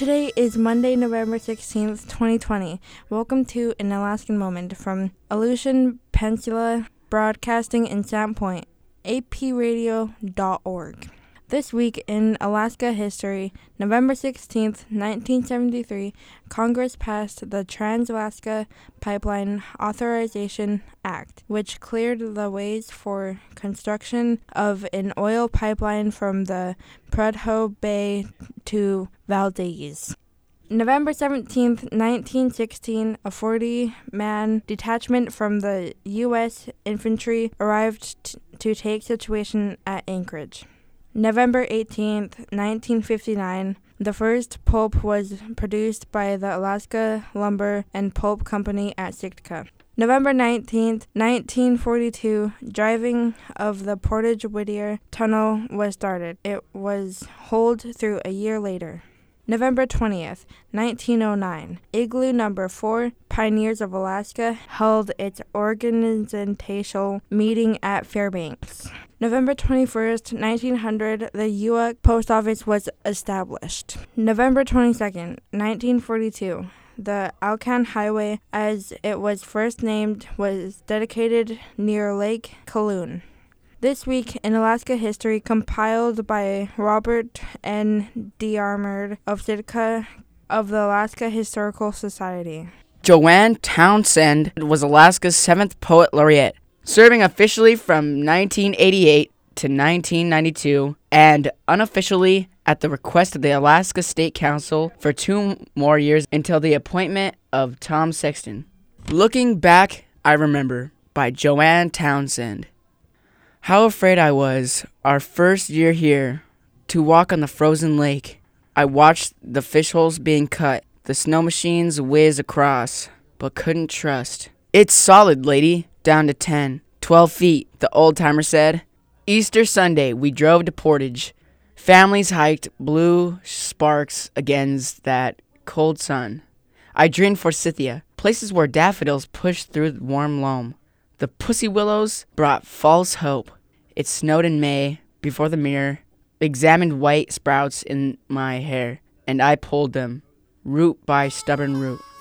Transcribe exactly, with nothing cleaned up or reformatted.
Today is Monday, November sixteenth, twenty twenty. Welcome to An Alaskan Moment from Aleutian Peninsula Broadcasting in Sandpoint, a p radio dot org. This week in Alaska history, November sixteenth, nineteen seventy-three, Congress passed the Trans-Alaska Pipeline Authorization Act, which cleared the ways for construction of an oil pipeline from the Prudhoe Bay to Valdez. November seventeenth, nineteen sixteen, a forty-man detachment from the U S infantry arrived t- to take situation at Anchorage. November eighteenth, nineteen fifty-nine, the first pulp was produced by the Alaska Lumber and Pulp Company at Sitka. November nineteenth, nineteen forty-two, driving of the Portage-Whittier Tunnel was started. It was hauled through a year later. November twentieth, nineteen oh nine, Igloo Number four, Pioneers of Alaska, held its organizational meeting at Fairbanks. November twenty-first, nineteen hundred, the U S Post Office was established. November twenty-second, nineteen forty-two, the Alcan Highway, as it was first named, was dedicated near Lake Calhoun. This Week in Alaska History, compiled by Robert N. Dearmond of Sitka of the Alaska Historical Society. Joanne Townsend was Alaska's seventh poet laureate, serving officially from nineteen eighty-eight to nineteen ninety-two and unofficially at the request of the Alaska State Council for two more years until the appointment of Tom Sexton. Looking Back, I Remember by Joanne Townsend. How afraid I was, our first year here, to walk on the frozen lake. I watched the fish holes being cut, the snow machines whiz across, but couldn't trust. It's solid, lady, down to ten, twelve feet, the old-timer said. Easter Sunday, we drove to Portage. Families hiked blue sparks against that cold sun. I dreamed Forsythia, places where daffodils pushed through the warm loam. The pussy willows brought false hope. It snowed in May. Before the mirror, examined white sprouts in my hair, and I pulled them, root by stubborn root.